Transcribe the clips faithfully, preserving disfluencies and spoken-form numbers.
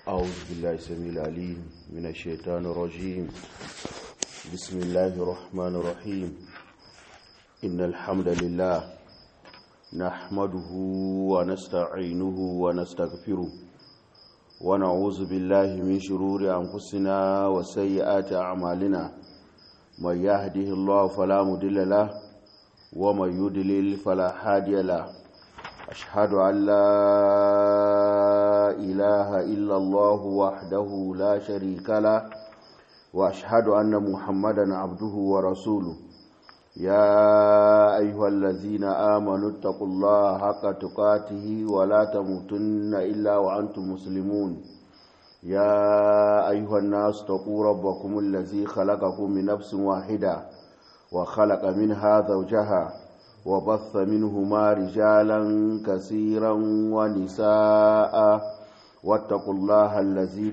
أعوذ بالله السميع العليم من الشيطان الرجيم. بسم الله الرحمن الرحيم. إن الحمد لله نحمده ونستعينه ونستغفره ونعوذ بالله من شرور أنفسنا وسيئات أعمالنا. من يهده الله فلا مضل له ومن يضلل فلا هادي له. أشهد أن لا إله إلا الله وحده لا شريك له وأشهد أن محمدا عبده ورسوله. يا أيها الذين آمنوا اتقوا الله حق تقاته ولا تموتن إلا وأنتم مسلمون. يا أيها الناس اتقوا ربكم الذي خلقكم من نفس واحدة وخلق منها زوجها وبث منهما رجالا كثيرا ونساء واتقوا الله الذي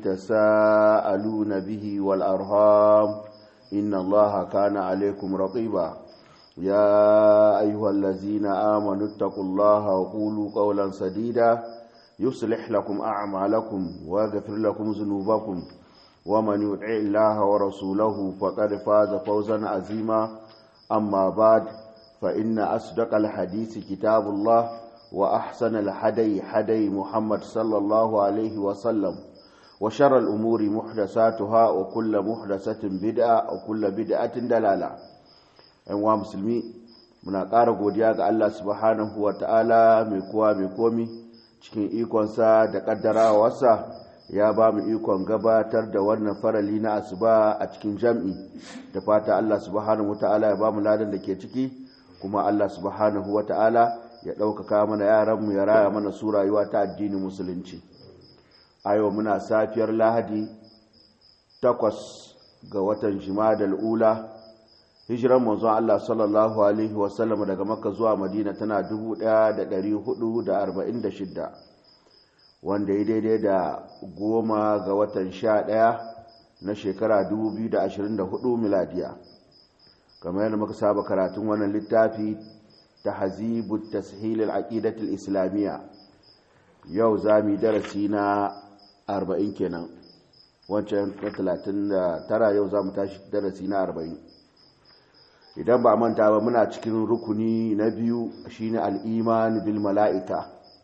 تساءلون به والأرحام إن الله كان عليكم رقيبا. يا أيها الذين آمنوا اتقوا الله وقولوا قولا سديدا يصلح لكم أعمالكم ويغفر لكم ذنوبكم ومن يطع الله ورسوله فقد فاز فوزا عظيما. أما بعد فإن أصدق الحديث كتاب الله وأحسن الهدي هدي محمد صلى الله عليه وسلم وشر الأمور محدثاتها وكل محدثة بدعة وكل بدعة دلالة. أيها المسلمين muna ƙara godiya ga Allah subhanahu wa ta'ala mai kowa mai komi cikin ikonsa da ƙaddarawarsa ya ba mu ikon gabatar da wannan farali na asuba a cikin jam'i da fata Allah subhanahu wa ta'ala ya ba mu ladan da ke ciki kuma Allah subhanahu wa ta'ala ya ɗaukaka mana yaranmu ya raya mana su rayuwa ta addinin musulunci. A yau muna safiyar lahadi takwas ga watan jimadal ula hijiran manzon Allah sallallahu alaihi wasallam daga makka zuwa madina tana dubu ɗaya da ɗari hudu da arba'in da shida wanda ya daidai da goma ga watan sha ɗaya na shekara dubu biyu da ashirin da hudu miladiya. kamar yadda muka saba karatun wannan littafi ta hazibut tashil al-aqidatul islamiyya, yau zamu darasi na arba'in kenan, wancan na talatin da tara, yau zamu tashi darasi na arba'in. idan ba manta ba muna cikin rukuni na biyu shine al-iman bil mala'ika,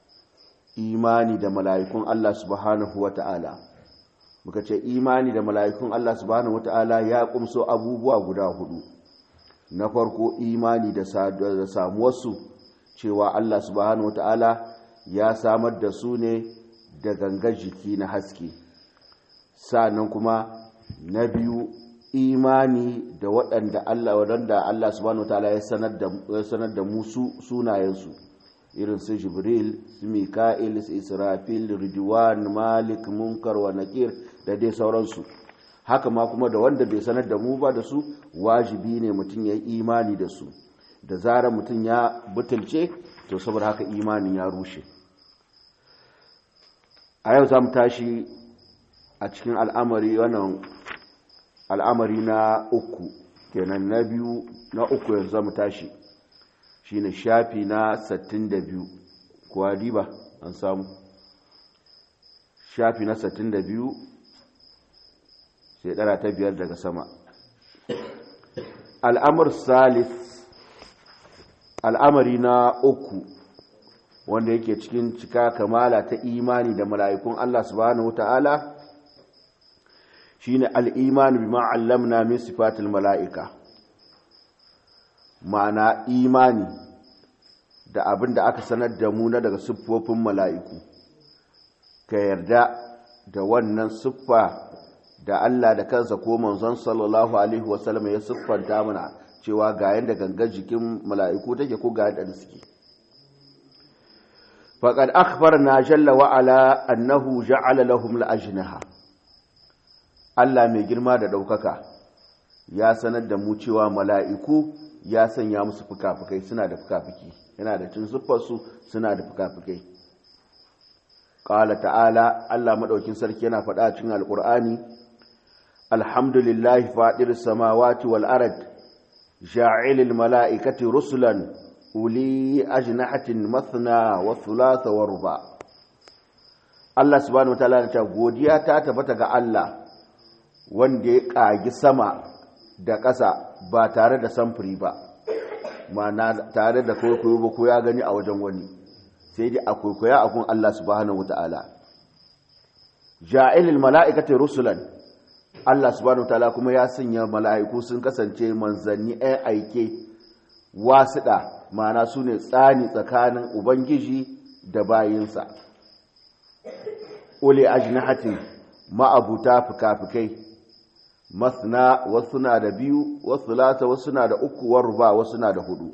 imani da mala'ikun Allah subhanahu wata'ala. muka ce imani da mala'ikun Allah subhanahu wata'ala ya kumso abubuwa guda hudu. na farko imani da samuwarsu cewa Allah subhanahu wata'ala ya samar da su ne da gangar jiki na haske. sannan kuma na biyu imani da waɗanda Allah waɗanda Allah subhanahu wata'ala ya sanar da ya sanar da musu sunayensu, irin su Jibril, su Mika'il, su Israfil, Ridwan, Malik, Munkar wa Nakir da dai sauransu. haka ma kuma da wanda bai sanar da mu ba da su, wajibi ne mutum ya yi imani da su. da zarar mutum ya butulce to saboda haka imanin ya rushe. a yau za mu tashi a cikin al'amari wannan al'amari na uku kenan, na biyu na uku yanzu za mu tashi shine shafi na sittin da biyu. kuwa diba an samu shafi na sittin da biyu sai dara ta biyar daga sama. al'amur salis, al'amari na uku wanda yake cikin cika kamala ta imani da mala'ikun Allah subhanahu wata'ala shine al'imani bima allamna min sifatil mala'ika, ma'ana imani da abin da aka sanar da mu na daga siffofin mala'iku, ka yarda da wannan siffa da Allah da kansa ko manzon sallallahu alaihi wasallam ya siffanta mana cewa ga yanda gangar jikin mala'iku take ko ga yanda suke. faqad akhbarna jalla wa ala annahu ja'ala lahum al-ajnaha, Allah mai girma da daukaka ya sanar da mu cewa mala'iku ya sanya musu fukafukai, suna da fukafuki, yana da cin siffar su suna da fukafukai. qala ta'ala, Allah madaukin sarki yana faɗa cikin alqur'ani, alhamdulillahi faɗir samawati wal ard ja'ilil mala'ikati rusulan uli ajnahatin mathna wa thulatha wa ruba. Allah subhanahu wataala ya ce godiya ta tabbata ga Allah wanda ya kagi sama da ƙasa ba tare da samfuri ba, ma'ana tare da kwaikwayo ba ko ya gani a wajen wani, sai dai a kwaikwaya a kun Allah subhanahu wataala. Ja'ilil mala'ikati rusulan, Allah subhanahu wataala kuma ya sanya mala'iku sun kasance manzanni ɗayan aike wasiɗa, ma'ana su ne tsani tsakanin Ubangiji da bayinsa. Uli ajnihatin ma'abuta fikafikai, masna wasu na da biyu, wasu lata wasu na da uku, warba wasu na da hudu.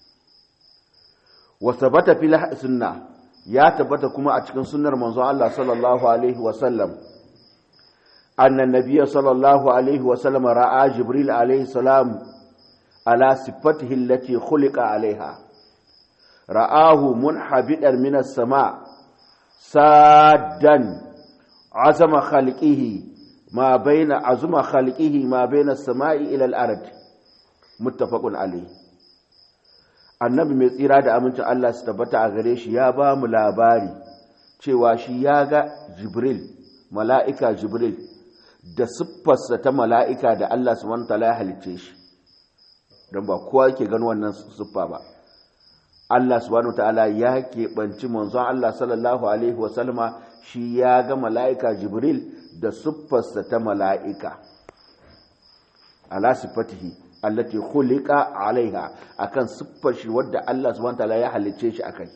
Wasu bata fil sunna, ya tabbata kuma a cikin sunnar manzon Allah sallallahu alaihi wasallam, annan nabiyya sallallahu alaihi wasallam ra'a Jibril alaihi salam ala sifatihi allati khuliqa alaiha, ra'ahu munhabidan min as-sama' saddan azama khalqihi ma baina azuma khalqihi ma baina as-sama'i ila al-ard, muttafaqun alayhi. Annabi mai tsira da amincin Allah su tabbata a gare shi ya ba mu labari cewa shi ya ga Jibril, mala'ika Jibril da siffarsa ta mala'ika da Allah subhanahu wataala ya halicce shi, don ba kowa yake gano wannan siffa ba. Allah subhanahu wataala ya keɓanci manzon Allah sallallahu alaihi wasallama shi ya ga mala'ika Jibril da siffarsa ta mala'ika, ala siffatihi allati khuliqa alaiha, akan siffar shi wadda Allah subhanahu wataala ya halicce shi akai.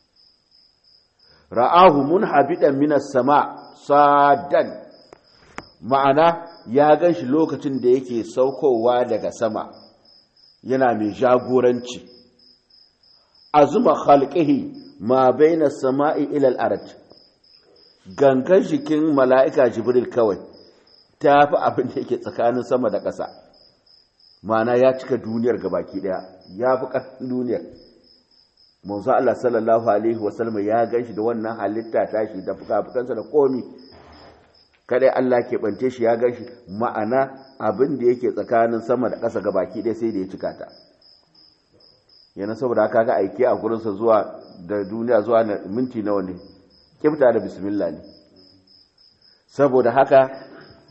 Ra'ahu munhabidan minas sama sadan, ma'ana ya gan shi lokacin da yake saukowa daga sama yana mai jagoranci. Azuma khalqihi ma baina as-sama'i ila al-ard, gangan jikin mala'ika Jibril kawai ta fi abin da yake tsakanin sama da ƙasa, ma'ana ya cika duniyar gabaki daya, ya fi ƙarfin duniyar. Manzo Allah sallallahu alaihi wasallam ya ganshi da wannan halitta tashi da fukafukansa da komi, kada Allah ke bance shi ya ganshi, ma'ana abin da yake tsakanin sama da ƙasa gabaki daya sai da ya cika ta. Yana saboda haka ga aike a gurinsa zuwa da duniya zuwa na minti nawa ne, kifta da bismillah ne. Saboda haka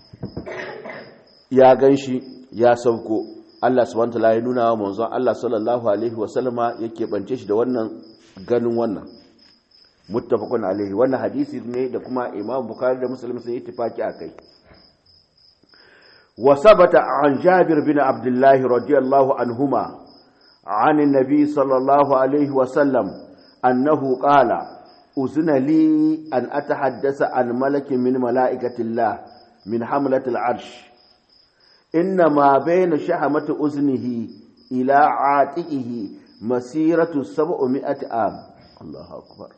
ya ganshi ya sauko, Allah subhanahu wataala ya nuna wa manzon Allah sallallahu alaihi wasallama yake bance shi da wannan ganin wannan, muttafaqun alaihi. Wannan hadisi ne da kuma Imam Bukhari da Muslim sun yi ittifaki akai. Wa sabata an Jabir bin Abdullah radiyallahu anhuma عن النبي صلى الله عليه وسلم أنه قال أذن لي أن أتحدث عن ملك من ملائكة الله من حملة العرش، إنما بين شحمة أذنه إلى عاتقه مسيرة سبعمائة عام. الله أكبر.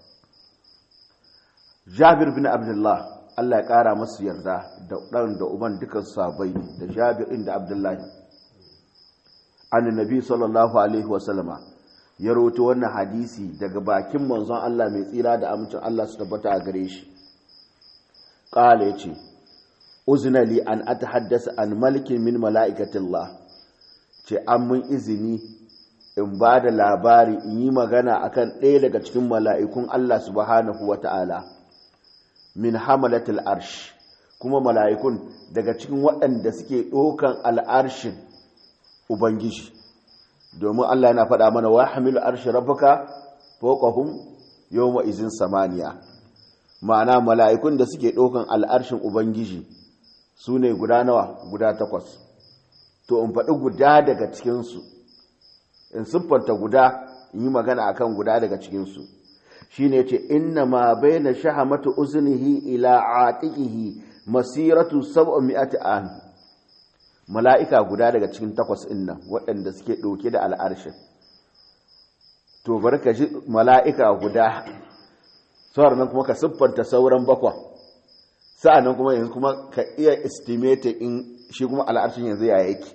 جابر بن عبد الله الله يقارى مسير ده ده أمان دك الصحابين ده جابر بن عبد الله annabi sallallahu alaihi wasallama ya rawaito wannan hadisi daga bakin manzon Allah mai tsira da amincin Allah su tabbata a gare shi. Qala yace uzna li an atahaddasa an malikin min malaikatillah, ce an mun izini in ba da labari in yi magana akan ɗaya daga cikin mala'ikun Allah subhanahu wata'ala, min hamalatil arsh, kuma mala'ikun daga cikin waɗanda suke ɗaukan al'arshin Ubangiji, domin Allah yana faɗa mana wa hamilu arshi rabbaka fawqahum yawma izin samaniya, ma'ana mala'ikun da suke ɗaukan al'arshin Ubangiji su ne guda nawa, guda takwas. To in faɗi guda daga cikinsu, in siffanta guda, in yi magana akan guda daga cikinsu, shi ne ce inna ma baina shahamatu uznihi ila atiqihi masiratu sab'mi'ati am. Mala'ika guda daga cikin takwas ɗin nan waɗanda suke ɗauke da al'arshin. To bari ka ji mala'ika guda, sauran nan kuma ka siffanta sauran bakwa, sa'an nan kuma yanzu kuma ka iya estimate in shi kuma al'arshin yanzu ya yake.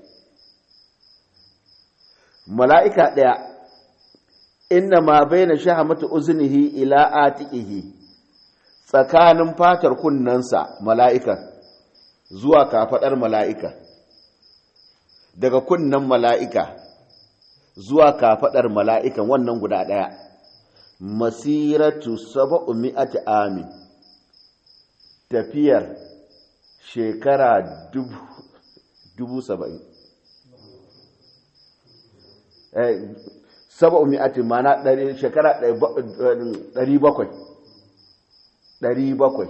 Mala'ika ɗaya, inna ma bai na shahamata uzunihi ila atiqihi, tsakanin fatar kunnensa mala'ikan zuwa kafaɗar mala'ika. Daga kunnen mala'ika zuwa kafaɗar mala'ikan wannan guda ɗaya, masiratu saba'u mi'ati amin, tafiyar shekara dubu, dubu saba'in eh, saba'u mi'ati mana ɗari, shekara ɗari bakwai ɗari bakwai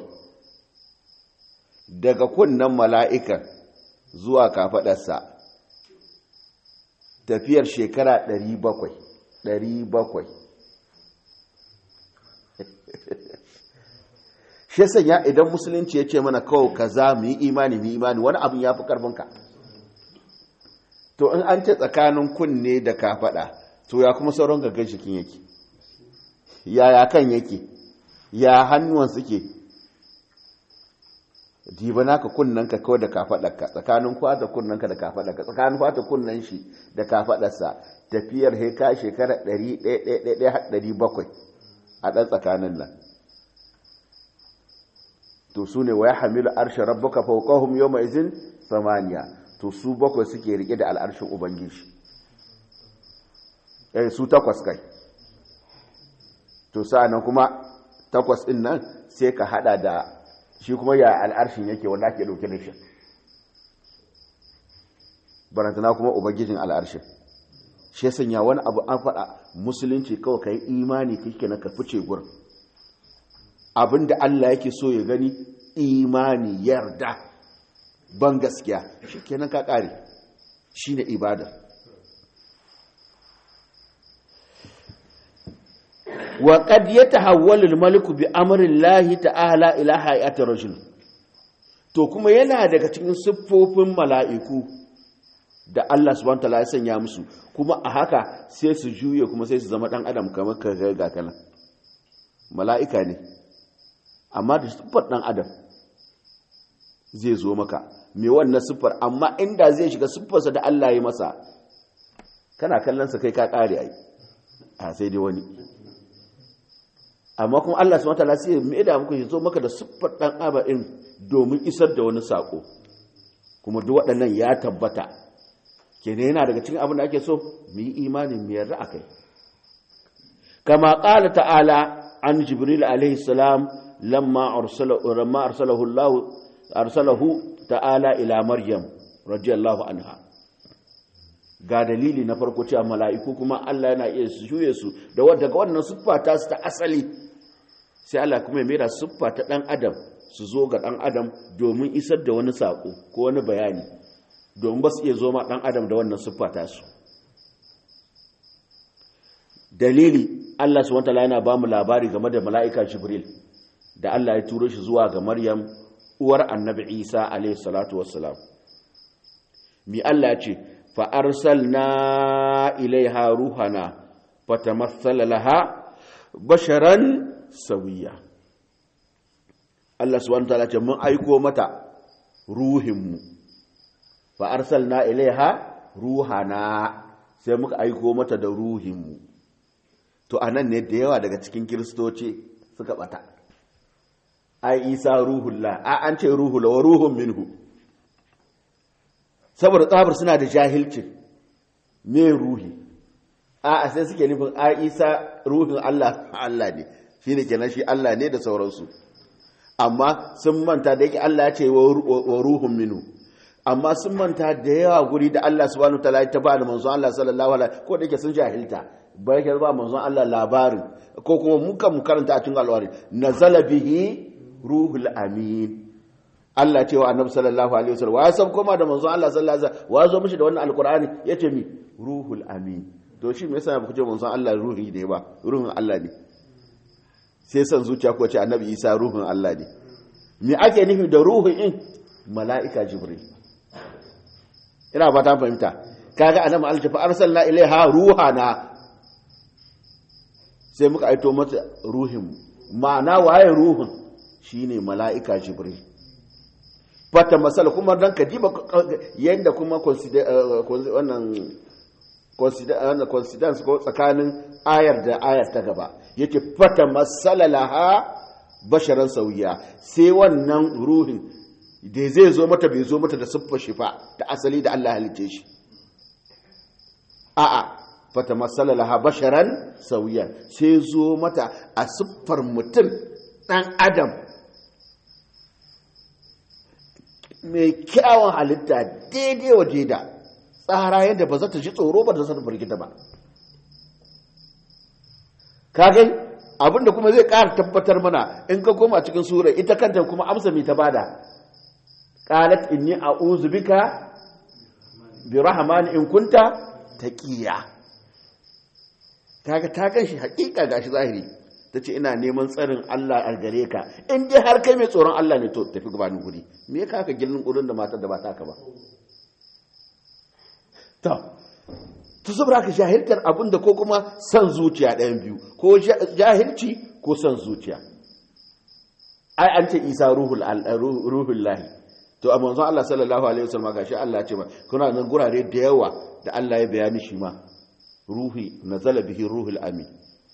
daga kunnan mala'ikan zuwa kafaɗarsa tafiyar shekara ɗari bakwai ɗari bakwai shi sanya idan musulunci ya ce mana kawo kaza mu yi imani mu yi imani wani abin ya fi karfinka to in an ce tsakanin kunne da kafaɗa to ya kuma sauran gaggan shikin yake yaya kan yake ya hannuwan suke diba naka kunnanka kawai da kafaɗarka tsakanin fata kunnanka da kafaɗarka tsakanin fata kunnan shi da kafaɗarsa tafiyar heka shekara ɗari ɗaya ɗari bakwai a ɗan tsakanin nan to su ne wa ya hamilu arshe rabbuka fawqahum yawma izin samaniya to su bakwai suke rike da al'arshin ubangiji eh su takwas kai to sa'annan kuma takwas din nan sai ka hada da shi kuma ya al'arshin yake wanda ake dauke da shi barantana kuma ubangijin al'arshin shi sanya wani abu an faɗa musulunci kawai kai imani kike na ka fice gurin abinda Allah yake so ya gani imani yarda ban gaskiya shikenan ka kare shine ibada wa qad yatahawwalu al-maliku bi amri Allah ta'ala ila hay'ati rajul to kuma yana daga cikin siffofin mala'iku da Allah subhanahu wa ta'ala ya sanya musu kuma a haka sai su juye kuma sai su zama dan adam kamar ka ga kana mala'ika ne amma da siffar ɗan adam zai zo maka mai wannan siffar amma inda zai shiga siffarsa da Allah ya masa kana kallonsa kai ka ƙare ai a sai dai wani amma kuma Allah subhanahu wataala sai mai da muku zo maka da siffar ɗan adam domin isar da wani sako kuma duk waɗannan ya tabbata kenan yana daga cikin abin da ake so mu yi imanin mu yarda akai kama qala ta'ala an jibril alaihi salam lamma arsala lamma arsalahu Allah arsalahu ta'ala ila maryam radiyallahu anha ga dalili na farko cewa mala'iku kuma Allah yana iya su juye su da wanda daga wannan siffa ta su ta asali sai Allah kuma ya mera siffa ta dan adam su zo ga dan adam domin isar da wani sako ko wani bayani domin ba su iya zo ma dan adam da wannan siffa ta su dalili Allah subhanahu wa ta'ala yana ba mu labari game da mala'ika Jibril da Allah ya turo shi zuwa ga Maryam uwar Annabi Isa alayhi salatu wassalam mi Allah ya ce fa arsalna ilaiha ruhana fatamassala laha basharan sawiya Allah subhanahu wa ta'ala ce mun aiko mata ruhinmu fa arsalna ilaiha ruhana sai muka aiko mata da ruhinmu to anan ne da yawa daga cikin kiristoci suka bata ai Isa ruhullah a an ce ruhul wa ruhun minhu saboda tsabar suna da jahilci me ruhi a a sai suke nufin a Isa ruhin Allah Allah ne shine kenan shi Allah ne da sauransu amma sun manta da yake Allah ya ce wa ruhun minhu amma sun manta da yawa guri da Allah subhanahu wataala ya taba da manzon Allah sallallahu alaihi ko da yake sun jahilta bai ke ba manzon Allah labarin ko kuma muka mu karanta a cikin alwari nazala bihi ruhul amin Allah ce wa annabi sallallahu alaihi wasallam wa san koma da manzon Allah sallallahu alaihi wasallam wa zo mishi da wannan alqur'ani yace mi ruhul amin to shi me yasa ba ku ce manzon Allah ruhi ne ba ruhun Allah ne sai san zuciya ko ce annabi Isa ruhun Allah ne me ake nufi da ruhin in mala'ika Jibril ina ba ta fahimta kaga annabi Allah fa arsalna ilaiha ruhana sai muka aito mata ruhin ma'ana waye ruhun shine mala'ika Jibril fata masala kuma dan kadiba yanda kuma consider wannan consider wannan consider ko tsakanin ayar da ayar ta gaba yake fata masala laha basharan sawiya sai wannan ruhin da zai zo mata bai zo mata da siffar shifa da asali da Allah halice shi a'a fata masala laha basharan sawiya sai zo mata a siffar mutum dan adam mai kyawun halitta daidai waje da tsara yadda ba za ta ji tsoro ba da za ta firgita ba kagai abinda kuma zai ƙara tabbatar mana in ka koma cikin sura ita kanta kuma amsa mai ta bada qalat inni a'udhu bika bi rahman in kunta taqiya kaga ta ganshi hakika gashi zahiri tace ina neman tsarin Allah a gare ka in dai har kai mai tsoron Allah ne to tafi gabanin guri me ya kaka gillin gurin da matar da ba taka ba to to saboda ka jahiltar abinda ko kuma san zuciya ɗayan biyu ko jahilci ko san zuciya ai an ce Isa ruhul ruhul lahi to a manzon Allah sallallahu alaihi wasallam gashi Allah ya ce ba kuna nan gurare da yawa da Allah ya bayani shi ma ruhi nazala bihi ruhul amin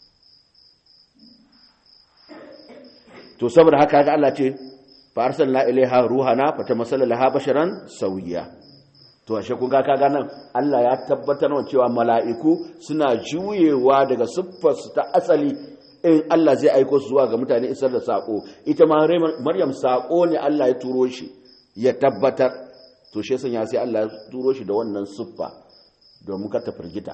to saboda haka ga Allah ce fa arsalna ilaiha ruhana fatamassala laha basharan sawiya to ashe kun ga kaga nan Allah ya tabbatar wa cewa mala'iku suna juyewa daga siffar su ta asali in Allah zai aiko su zuwa ga mutane isar da sako ita ma Maryam sako ne Allah ya turo shi ya tabbatar to shi sun ya sai Allah ya turo shi da wannan siffa domin ka ta firgita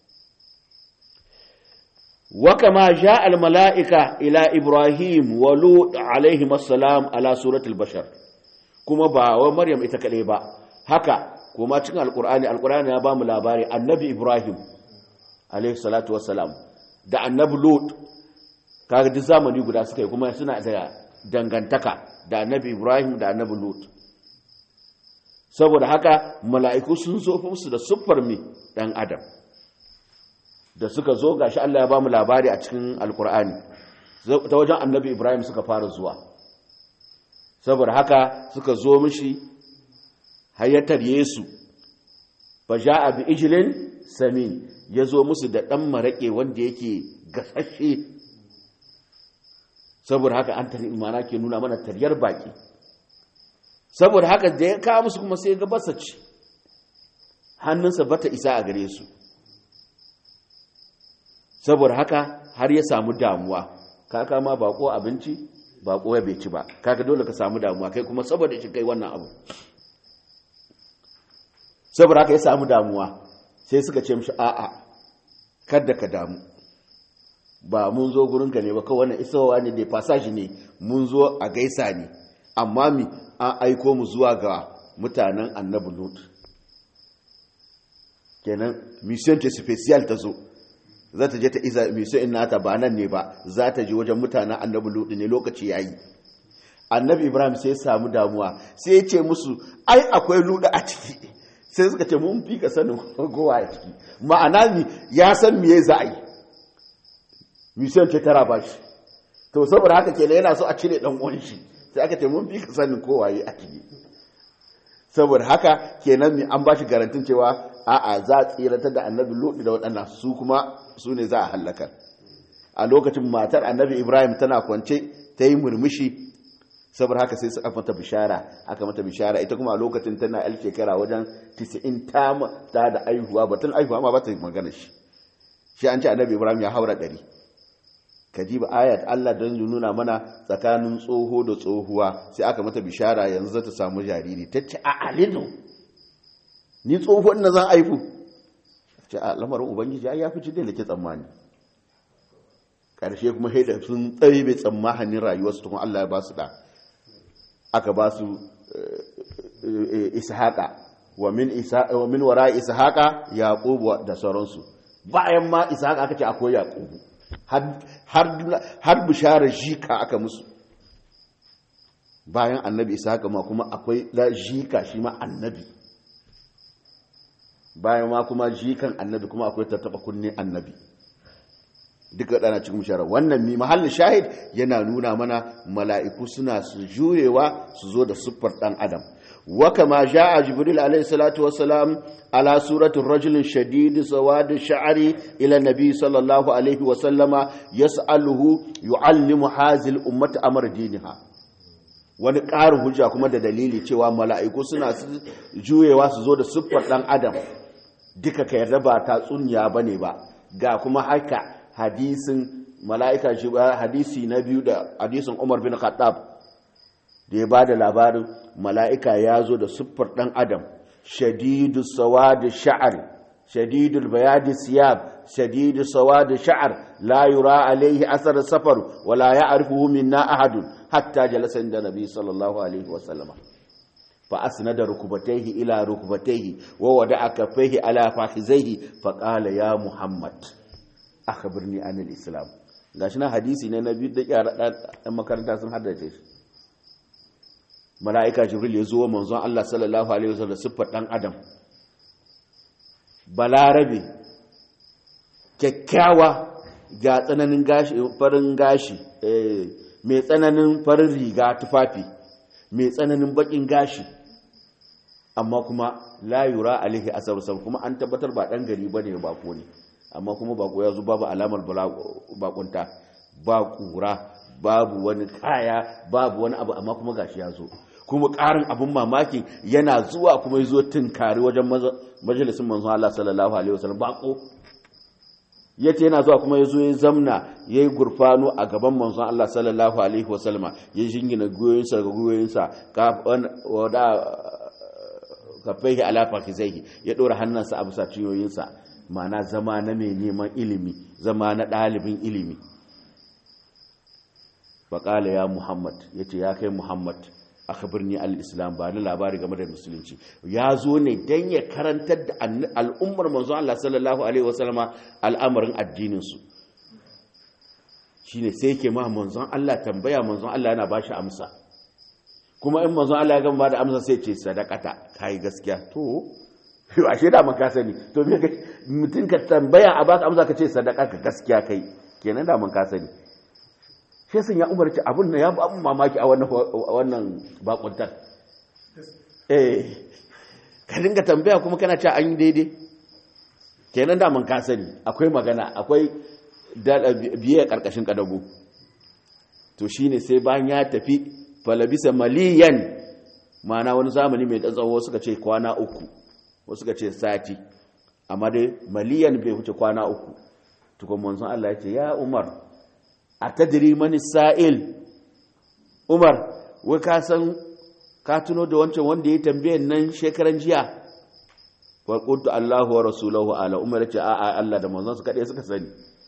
wa kama jaa al malaika ila ibrahim wa lut alaihim assalam ala suratul bashar kuma ba wa maryam ita kadai ba haka kuma cikin alqur'ani alqur'ani ya ba mu labari annabi ibrahim alaihi salatu wassalam da annabi lut kaga duk zamani guda suka yi kuma suna da dangantaka da annabi ibrahim da annabi lut saboda haka mala'iku sun zo musu da siffar mi dan adam da suka zo gashi Allah ya ba mu labari a cikin alkur'ani ta wajen annabi ibrahim suka fara zuwa saboda haka suka zo mishi hayyatar yesu fa ja'a bi ijlin samin ya zo musu da dan marake wanda yake gasashe saboda haka an tari imana ke nuna mana taryar baki saboda haka da ya kawo musu kuma sai ga basa ci hannunsa bata isa a gare su saboda haka har ya samu damuwa kaka ma bako abinci bako ya bai ci ba kaga dole ka samu damuwa kai kuma saboda shi kai wannan abu saboda haka ya samu damuwa sai suka ce mishi a'a kada ka damu ba mun zo gurinka ne ba kawai wannan isowa ne da passage ne mun zo a gaisa ne amma mi an aiko mu zuwa ga mutanen annabi lut kenan mission ce special ta zo za ta je ta isa mission in nata ba nan ne ba za ta je wajen mutanen annabi lut ne lokaci yayi annabi ibrahim sai ya samu damuwa sai ya ce musu ai akwai luda a ciki sai suka ce mun fi ka sanin gowa a ciki ma'ana ni ya san me za a yi mission ce tara ba shi to saboda haka kenan yana so a cire dan uwan shi sai aka ce mun fi ka sanin kowaye a ciki saboda haka kenan mi an bashi garantin cewa a'a za a tsiratar da annabi lodi da waɗannan su kuma su ne za a halaka a lokacin matar annabi ibrahim tana kwance ta yi murmushi saboda haka sai suka mata bishara aka mata bishara ita kuma a lokacin tana yar shekara wajen tisa'in ta ta da aihuwa batun aihuwa ma ba ta magana shi shi an ce annabi ibrahim ya haura ɗari kajiba ayat Allah don nuna mana tsakanin tsoho da tsohuwa sai aka mata bishara yanzu za ta samu jariri ta ce a alidu ni tsoho ina zan aiku ce a lamarin ubangiji ya fi jide da ke tsammani ƙarshe kuma haida sun tsaye bai tsammanin rayuwarsu tukun Allah ya ba su da aka ba su ishaqa wa min wara ishaqa yaqub da sauransu bayan ma ishaqa aka ce akwai yaqub har bisharar jika aka musu bayan annabi ishaqa ma kuma akwai da jika shi ma annabi bayan ma kuma jikan annabi kuma akwai tattaba kunne annabi duka dana cikin bishara wannan mi mahallin shahid yana nuna mana mala'iku suna su juyewa su zo da siffar dan adam wa kama jaa jibril alayhi salatu wassalam ala surati rajulin shadid sawad sha'ri ila nabi sallallahu alaihi wa sallama yas'aluhu yu'allimu hazil ummati amr diniha wani ƙarin hujja kuma da dalili cewa mala'iku suna juyewa su zo da siffar dan adam duka ka yarda ba ta tsunya bane ba ga kuma haka hadisin mala'ika shi hadisi na biyu da hadisin Umar bin Khattab da ya bada labarin mala'ika ya zo da siffar dan adam shadidu sawadi sha'r shadidul bayadi siyab shadidu sawadi sha'r la yura alayhi athar safar wala ya'rifuhu minna ahad hatta jalasa inda nabi sallallahu alaihi wa sallama fa asnada rukbatayhi ila rukbatayhi wa wada'a kaffayhi ala fakhizayhi fa qala ya muhammad akhbirni an al-islam gashi na hadisi ne nabi da yara dan makaranta sun haddace shi malaika jibril ya zo manzon Allah sallallahu alaihi wa sallam siffar dan adam balarabe kyakkyawa ga tsananin gashi farin gashi mai tsananin farin riga tufafi mai tsananin bakin gashi amma kuma la yura alaihi asar kuma an tabbatar ba dan gari bane bako ne amma kuma bako ya zo babu alamar bakunta ba kura babu wani kaya babu wani abu amma kuma gashi ya zo kuma ƙarin abin mamaki yana zuwa kuma ya zo tunkari wajen majalisun manzon Allah sallallahu alaihi wasallam bako yace yana zuwa kuma ya zo ya zamna ya yi gurfano a gaban manzon Allah sallallahu alaihi wasallam ya jingina goyoyinsa ga goyoyinsa kafaihi ala fakizaihi ya ɗora hannunsa a bisa ciyoyinsa ma'ana zama na mai neman ilimi zama na ɗalibin ilimi faƙala ya muhammad ya ce ya kai muhammad akhbirni al-islam ba ni labari game da musulunci ya zo ne dan ya karantar da al'ummar manzon Allah sallallahu alaihi wasallama al'amarin addinin su shine sai yake ma manzon Allah tambaya manzon Allah yana bashi amsa kuma in manzon Allah ya gama da amsa sai ce sadaqata kai gaskiya to ashe da man ka sani to me ka mutun ka tambaya a baka amsa ka ce sadaqa ka gaskiya kai kenan da man ka sani sai sun ya umarci abin da ya ba mu mamaki a wannan bakuntar eh ka dinga tambaya kuma kana cewa an yi daidai kenan da man ka sani akwai magana akwai biye karkashin kadago to shine sai bayan ya tafi falabisa maliyan ma'ana wani zamani mai tsawo suka ce kwana uku wasu suka ce sati amma dai maliyan bai huce kwana uku tukun manzon Allah ya ce ya Umar a tadiri mani sa'il Umar wai ka san ka tuno da wancan wanda ya tambaye nan shekaran jiya wa qultu Allahu wa rasuluhu ala Umar ce a a Allah da manzon su kade suka sani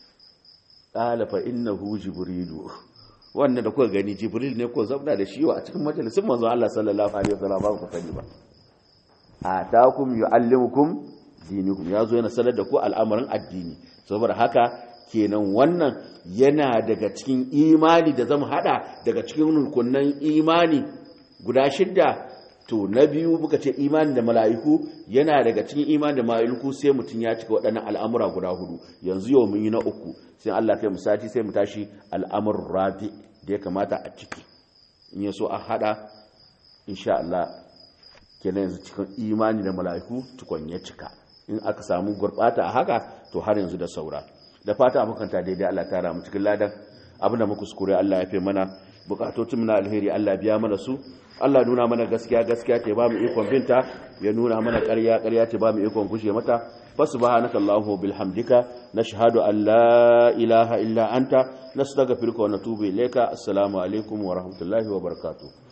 qala fa innahu jibrilu wannan da kuka gani jibril ne ko zabda da shi a cikin majalisin manzon Allah sallallahu alaihi wasallam ba ku sani ba atakum yuallimukum dinikum yazo yana sanar da ku al'amarin addini saboda haka kenan wannan yana daga cikin imani da zamu hada daga cikin rukunan imani guda shidda to na biyu muka ce imani da mala'iku yana daga cikin imani da mala'iku sai mutun ya cika waɗannan al'amura guda hudu yanzu yau mun yi na uku sai Allah kai mu sati sai mu tashi al'amur rabi da ya kamata a ciki in yaso a hada insha Allah kenan yanzu cikin imani da mala'iku tukun ya cika in aka samu gurbata a haka to har yanzu da saura da fata abokanta daidai Allah ta ramu cikin ladan abinda muka kuskure Allah ya fi mana bukatocin na alheri Allah biya mana su Allah nuna mana gaskiya gaskiya ce ba mu ikon binta ya nuna mana ƙarya ƙarya ce ba mu ikon kushe mata fa subhanaka allahumma bihamdika nashhadu an la ilaha illa anta nastaghfiruka wa natubu ilayka assalamu alaikum wa rahmatullahi wa barakatuh